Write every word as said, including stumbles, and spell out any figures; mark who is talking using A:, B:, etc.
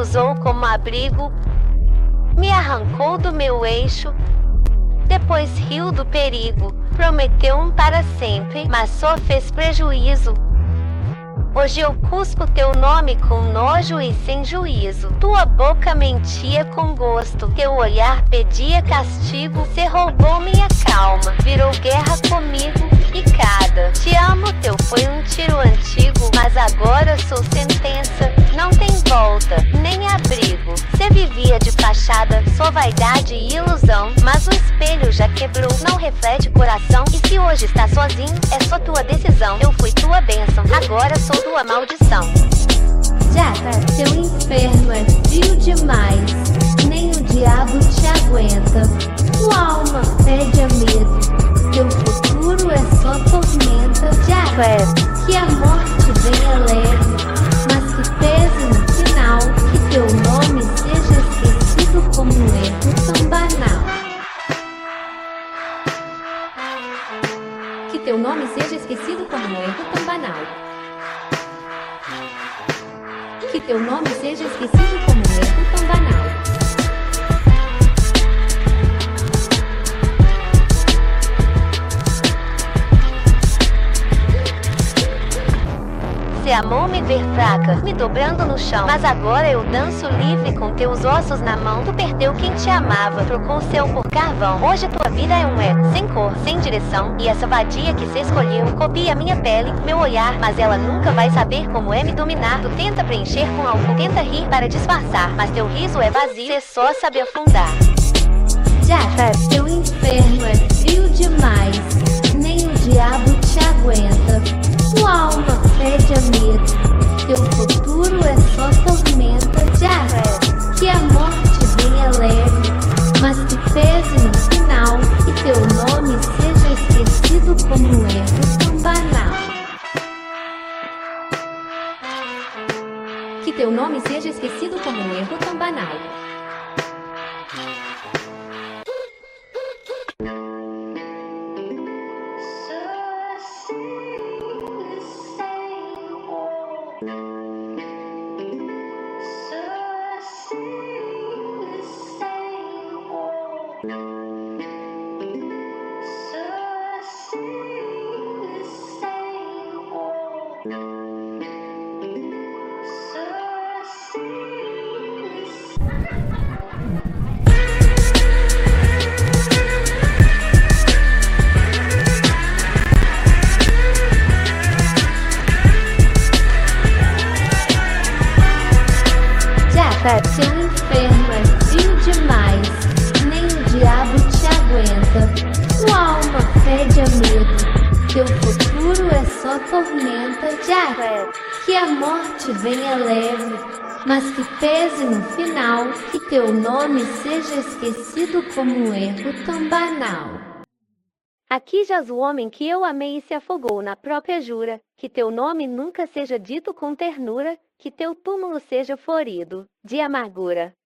A: usou como abrigo, me arrancou do meu eixo, depois riu do perigo, prometeu um para sempre, mas só fez prejuízo. Hoje eu cuspo teu nome com nojo e sem juízo. Tua boca mentia com gosto, teu olhar pedia castigo. Cê roubou minha calma, virou guerra comigo, e cada te amo teu foi um tiro antigo. Mas agora sou sentença, não tem volta, nem abrigo. Cê vivia de fachada, só vaidade e ilusão, mas o espelho já quebrou, não reflete coração. E se hoje está sozinho, é só tua decisão. Eu fui tua bênção, agora sou tua maldição.
B: Japa, teu inferno é frio demais, nem o diabo te aguenta. Tua alma pede a medo, teu futuro é só tormenta. Japa, que a morte venha leve, mas que pese no final, que teu nome seja esquecido como um erro tão banal.
C: Que teu nome seja esquecido como um erro tão banal. Que teu nome seja esquecido como um erro tão banal.
A: Cê amou me ver fraca, me dobrando no chão, mas agora eu danço livre com teus ossos na mão. Tu perdeu quem te amava, trocou o céu por carvão. Hoje tua vida é um eco, sem cor, sem direção. E essa vadia que cê escolheu copia minha pele, meu olhar, mas ela nunca vai saber como é me dominar. Tu tenta preencher com algo, tenta rir para disfarçar, mas teu riso é vazio, cê só sabe afundar.
B: Japa, teu inferno é frio demais, nem o diabo te aguenta. Tua alma pede a medo, teu futuro é só tormenta. Japa, que a morte venha leve, mas que pese no final, e teu nome seja esquecido como um erro tão banal.
C: Que teu nome seja esquecido como um erro tão banal.
B: Teu inferno é frio demais, nem o diabo te aguenta. Tua alma pede a medo, teu futuro é só tormenta. Japa, que a morte venha leve, mas que pese no final, que teu nome seja esquecido como um erro tão banal.
A: Aqui jaz o homem que eu amei e se afogou na própria jura, que teu nome nunca seja dito com ternura, que teu túmulo seja florido de amargura.